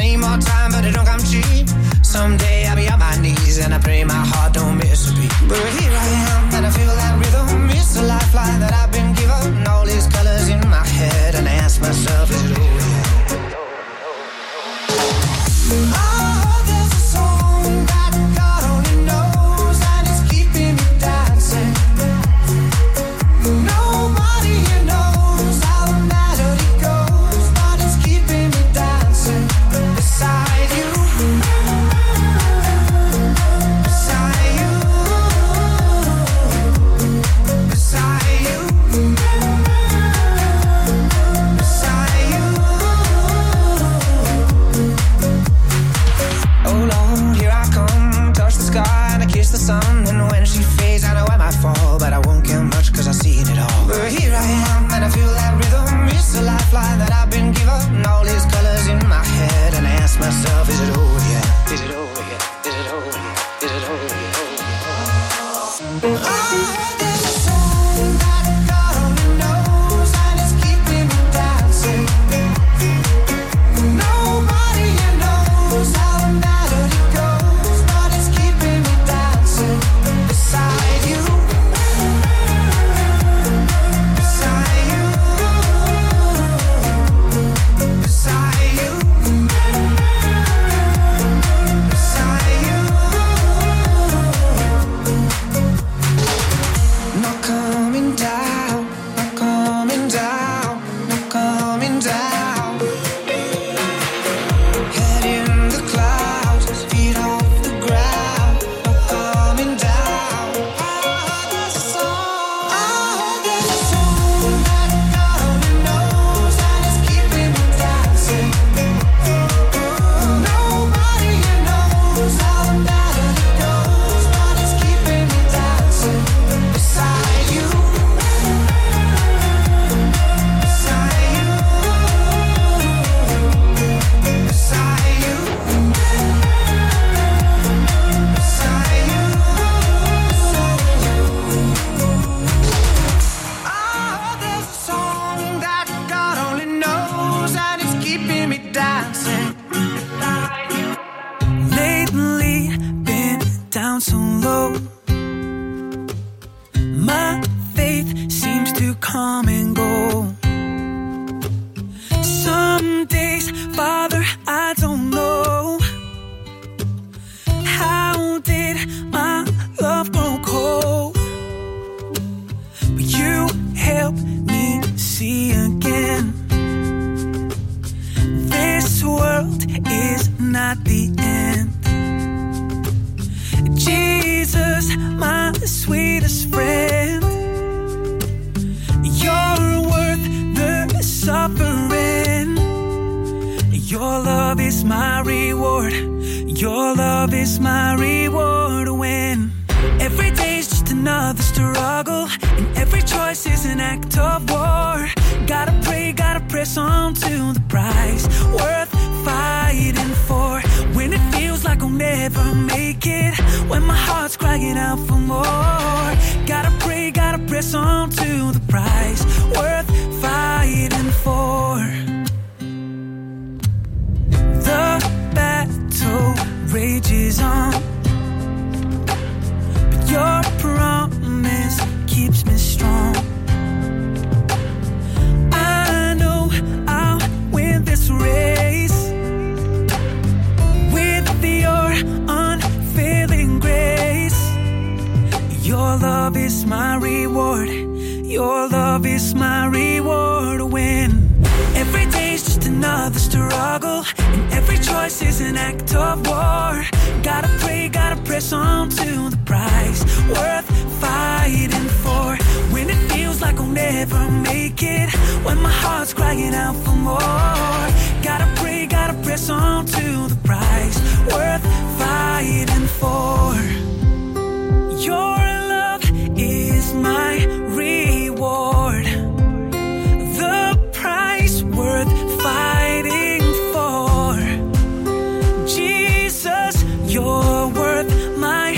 low. My faith seems to come and go. Some days, Father, I don't know. How did my love grow cold? But you help me see again. This world is not the end. Jesus, my sweetest friend, you're worth the suffering. Your love is my reward. Your love is my reward. When every day's just another struggle and every choice is an act of war. Gotta pray, gotta press on to the prize worth fighting for. When it feels like I'll never make it, when my heart's crying out for more. Gotta pray, gotta press on to the prize worth fighting for. The battle rages on, but your promise keeps me strong. I know I'll win this race with your unfailing grace. Your love is my reward. Your love is my reward. When every day's just another struggle and every choice is an act of war. Gotta pray, gotta press on to the prize worth fighting for. When it feels like I'll never make it, when my heart's crying out for more. Gotta pray, gotta press on to the prize worth fighting for. Your love is my reward. The price worth fighting for. Jesus, you're worth my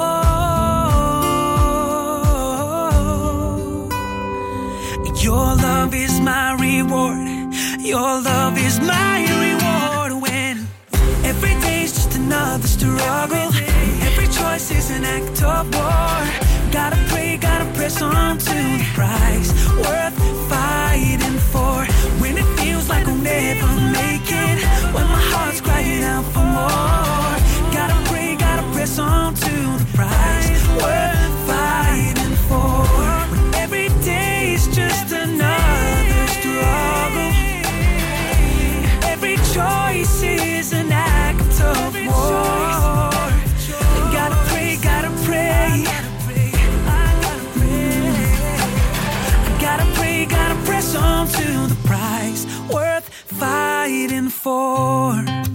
all. Your love is my reward. Your love is my reward. When every day's just another struggle, every choice is an act of war. Gotta pray, gotta press on to the prize worth fighting for. When it feels like I'll never make it, when my heart's crying out for more. Gotta pray, gotta press on to the prize worth fighting for. When every day's just another struggle, every choice is an act of war. Gotta pray, gotta pray. Gotta pray, gotta press on to the prize worth fighting for.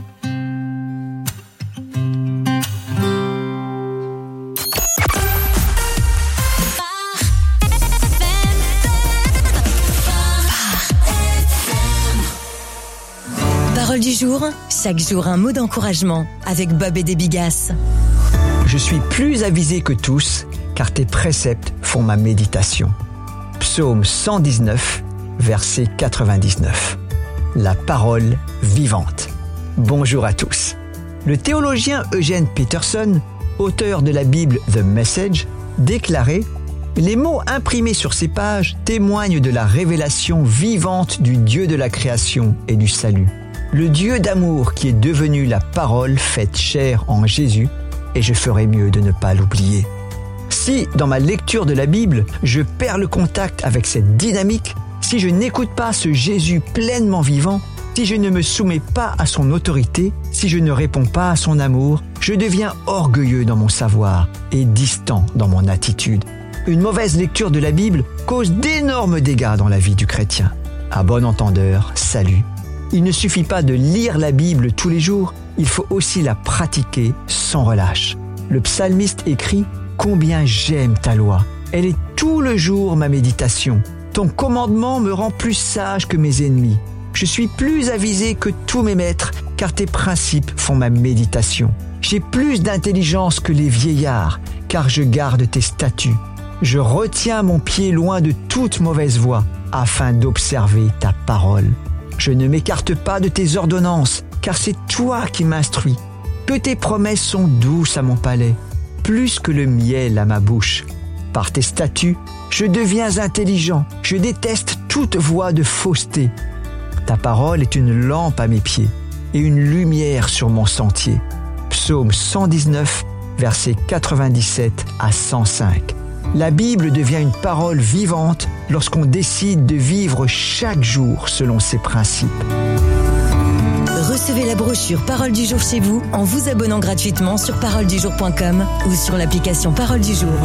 Parole du jour, chaque jour un mot d'encouragement avec Bob et des Bigas. Je suis plus avisé que tous, car tes préceptes font ma méditation. Psaume cent dix-neuf, verset quatre-vingt-dix-neuf. La parole vivante. Bonjour à tous. Le théologien Eugene Peterson, auteur de la Bible The Message, déclarait « Les mots imprimés sur ces pages témoignent de la révélation vivante du Dieu de la création et du salut. Le Dieu d'amour qui est devenu la parole faite chair en Jésus, et je ferais mieux de ne pas l'oublier. » Si, dans ma lecture de la Bible, je perds le contact avec cette dynamique, si je n'écoute pas ce Jésus pleinement vivant, si je ne me soumets pas à son autorité, si je ne réponds pas à son amour, je deviens orgueilleux dans mon savoir et distant dans mon attitude. Une mauvaise lecture de la Bible cause d'énormes dégâts dans la vie du chrétien. À bon entendeur, salut. Il ne suffit pas de lire la Bible tous les jours, il faut aussi la pratiquer sans relâche. Le psalmiste écrit « Combien j'aime ta loi, elle est tout le jour ma méditation. Ton commandement me rend plus sage que mes ennemis. Je suis plus avisé que tous mes maîtres, car tes principes font ma méditation. J'ai plus d'intelligence que les vieillards, car je garde tes statuts. Je retiens mon pied loin de toute mauvaise voie, afin d'observer ta parole. Je ne m'écarte pas de tes ordonnances, car c'est toi qui m'instruis. Que tes promesses sont douces à mon palais. plus que le miel à ma bouche. Par tes statuts, je deviens intelligent. Je déteste toute voie de fausseté. Ta parole est une lampe à mes pieds et une lumière sur mon sentier. Psaume cent dix-neuf, versets quatre-vingt-dix-sept à cent cinq. La Bible devient une parole vivante lorsqu'on décide de vivre chaque jour selon ses principes. Recevez la brochure Parole du jour chez vous en vous abonnant gratuitement sur parole du jour point com ou sur l'application Parole du jour.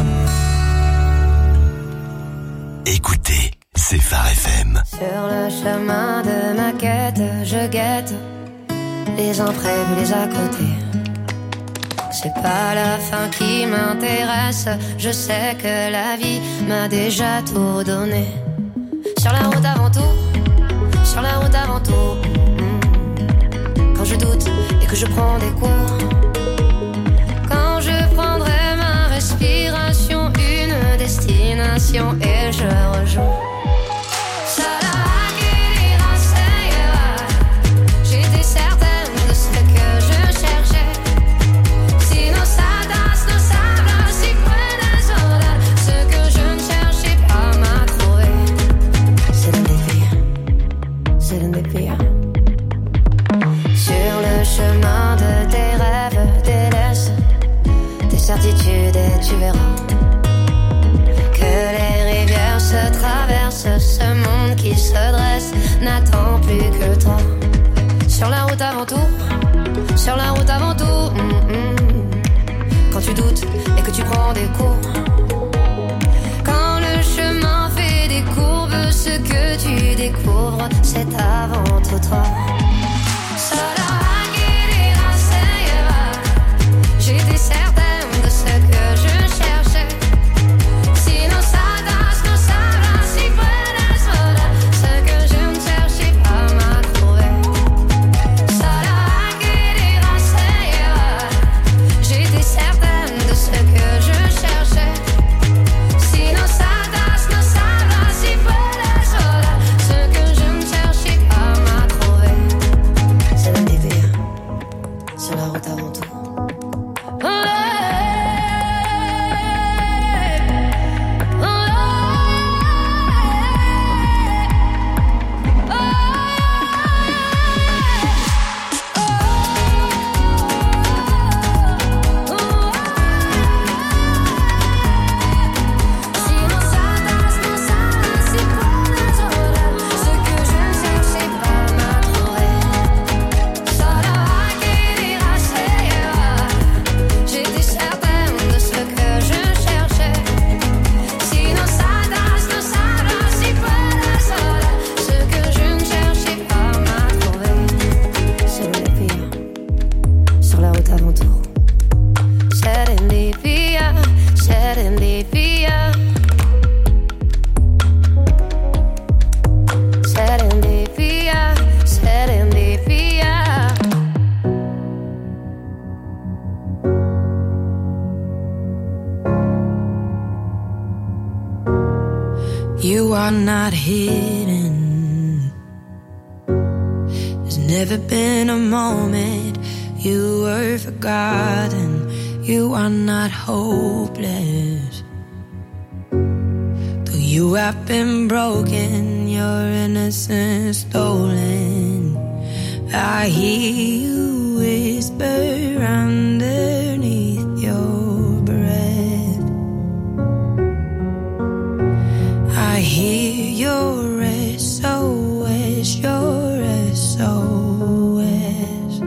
Écoutez, c'est Phare F M. Sur le chemin de ma quête, je guette les imprévus, les à côté. C'est pas la fin qui m'intéresse, je sais que la vie m'a déjà tout donné. Sur la route avant tout, sur la route avant tout. Quand je doute et que je prends des cours, quand je prendrai ma respiration, une destination et je rejoins. J'étais certaine de ce que je cherchais. Si nos sadas, nos sables, si prenez soldats, ce que je ne cherchais pas m'a trouvé. C'est l'un des pires, c'est l'un des pires. Sur le chemin de tes rêves, délaisse tes certitudes et tu verras que les rivières se traversent. Ce monde qui se dresse n'attend plus que toi. Sur la route avant tout, sur la route avant tout. Mm-mm. Quand tu doutes et que tu prends des cours, quand le chemin fait des courbes, ce que tu découvres, c'est avant tout toi. J'étais certaine de ce que je cherchais. Si nos sadas, nos sables, si prenez soldats, ce que je ne cherchais pas m'a trouvé. J'étais certaine de ce que je cherchais. Si nos sadas, nos sables, si prenez soldats, ce que je ne cherchais pas m'a trouvé. C'est l'un des pires, sur la route avant tout. You are not hidden. There's never been a moment you were forgotten. You are not hopeless. Though you have been broken, your innocence stolen. I hear you whisper underneath your breath. I hear your S O S, your S O S.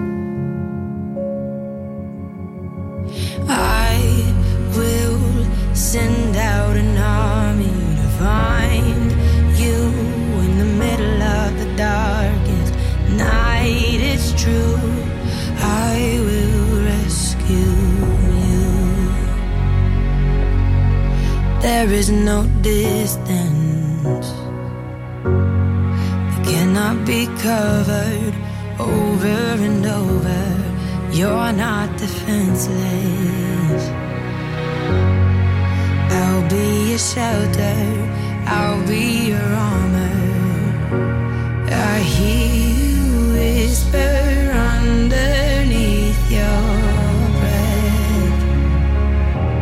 I will send out an army to find you in the middle of the darkest night. It's true, I will rescue you. There is no distance that cannot be covered over and over. You're not defenseless. I'll be your shelter, I'll be your armor. I hear you whisper underneath your breath.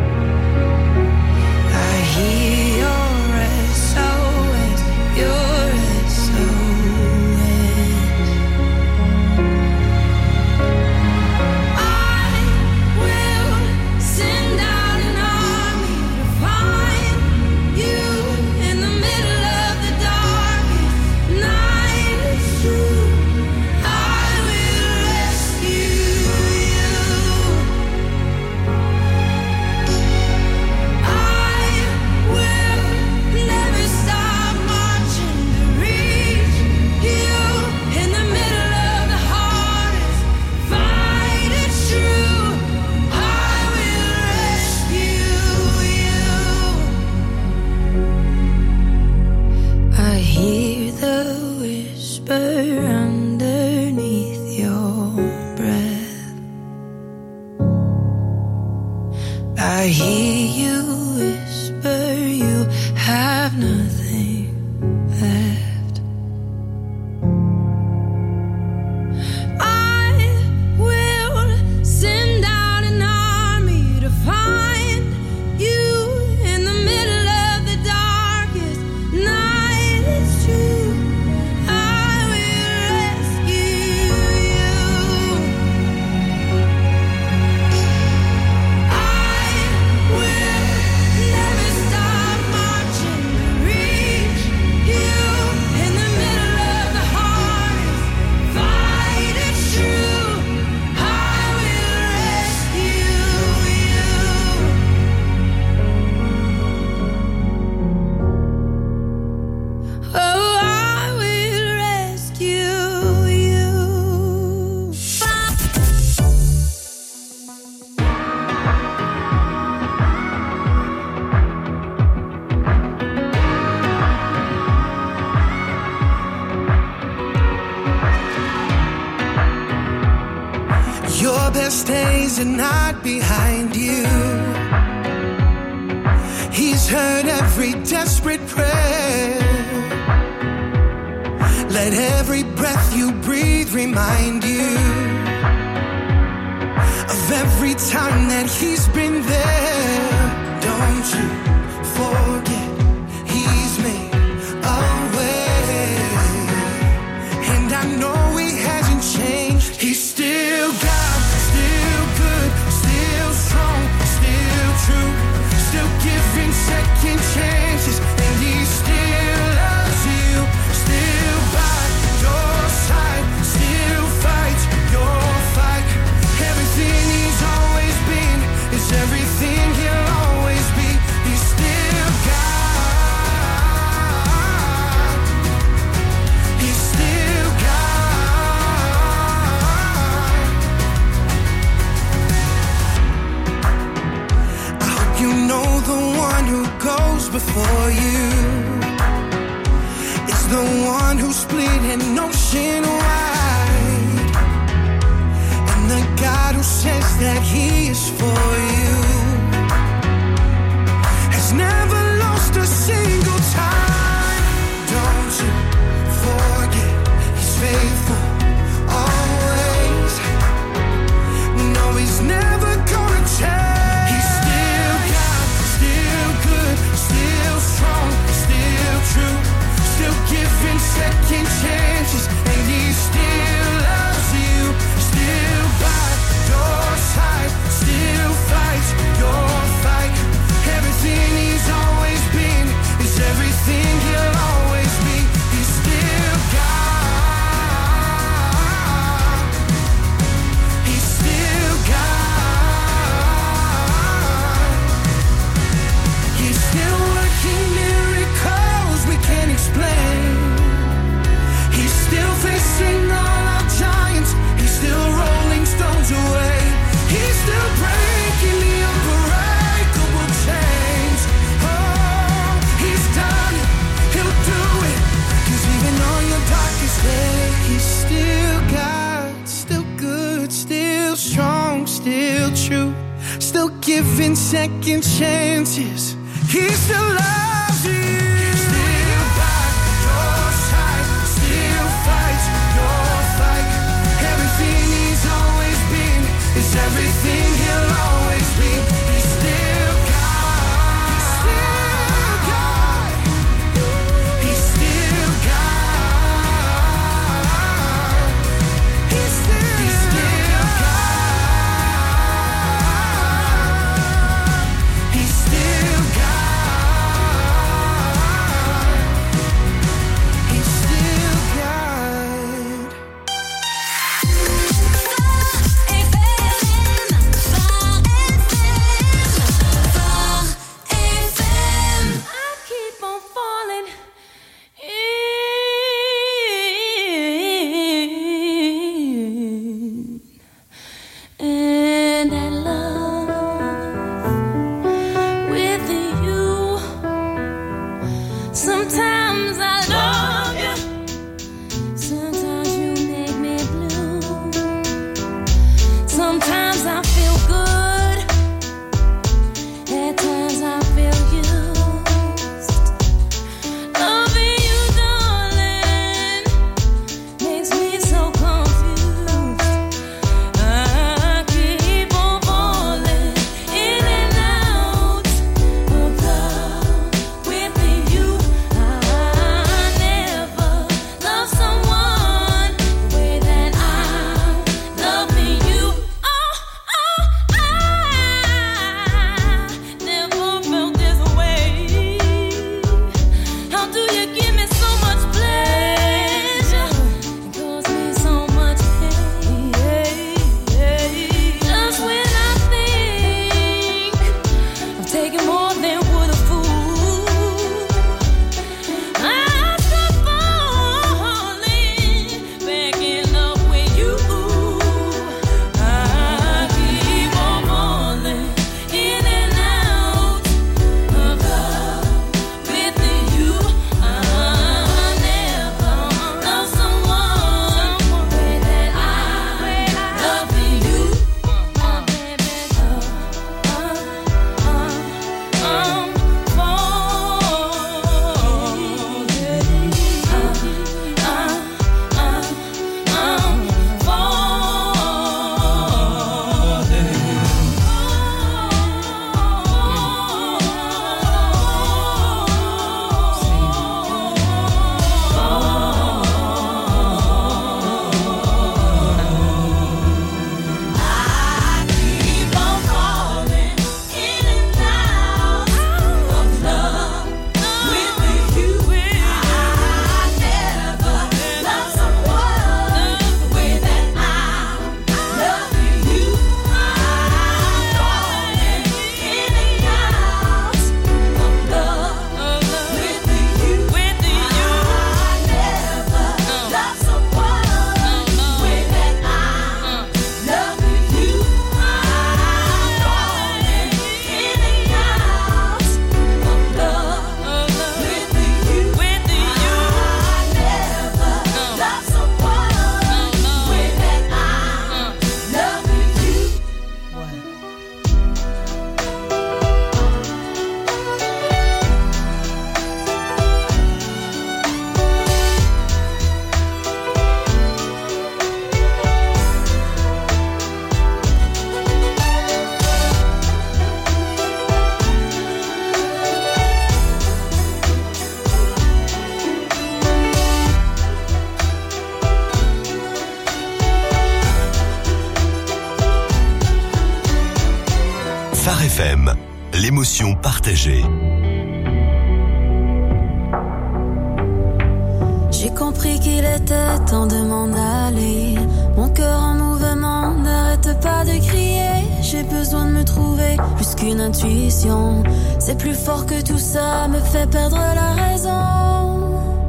I hear you whisper you have nothing left. I will send out an army to find you in the middle of the darkest night. It's true, I will rescue you. I will never stop marching to reach you in the middle of the hardest fight. It's true, I will rescue you. Oh, I will rescue you. Your best days are not behind you. He's heard every desperate prayer. Let every breath you breathe remind you of every time that he's been there. Don't you forget, he's made a way. And I know he hasn't changed. He's still God, still good, still strong, still true, still giving second chances. And he still loves you, still by your side, still fights your fight. Everything he's always been is everything he'll always be. He's still God. He's still God. I hope you know the one who goes before you is the one who split an ocean wide, and the God who says that he is for you has never lost a single time. Don't you forget, he's faithful always. No, he's never gonna change. He's still God, still good, still strong, still true, still giving second chances. And he still loves you, still by your side, still fights your fight. Everything he's always been is everything he'll always be. He's still God. He's still God. He's still working miracles we can't explain. He's still facing all our giants. He's still rolling stones away. He's still breaking the unbreakable chains. Oh, he's done it. He'll do it. 'Cause even on your darkest day, he's still God, still good, still strong, still true, still giving second chances. He still loves you. Still by your side, still fights your fight. Everything he's always been is everything he'll always be. He's still God. He's still God. He's still God. He's still, he's still God. He's still God. He's still God. Phare F M, l'émotion partagée. J'ai compris qu'il était temps de m'en aller. Mon cœur en mouvement n'arrête pas de crier. J'ai besoin de me trouver plus qu'une intuition. C'est plus fort que tout ça, me fait perdre la raison.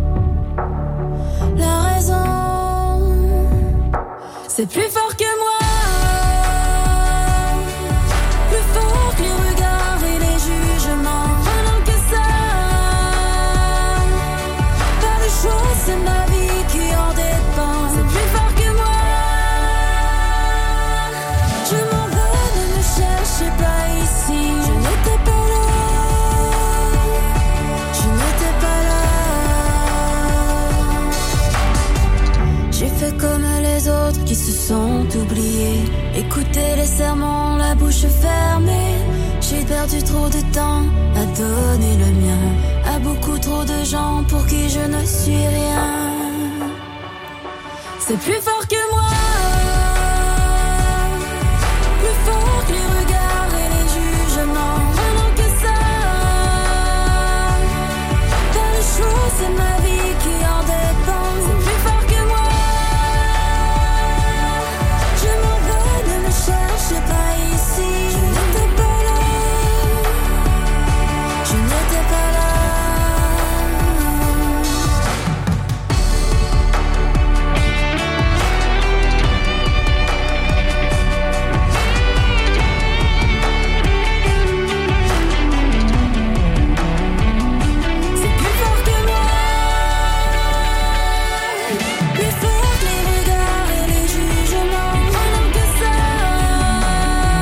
La raison, c'est plus fort que moi. Plus fort que les regards et les jugements. Rien que ça. Pas de choix, c'est ma vie qui en dépend. C'est plus fort que moi. Je m'en veux, ne me cherchez pas ici. Je n'étais pas là. Je n'étais pas là. J'ai fait comme les autres qui se sont oubliés. Écoutez les sermons, la bouche fermée. J'ai perdu trop de temps à donner le mien à beaucoup trop de gens pour qui je ne suis rien. C'est plus fort que moi. Plus fort que les regards et les jugements. Rien que ça. Pas le choix, c'est ma vie qui en dépend. C'est plus fort que moi. Je m'en veux, ne me cherchez pas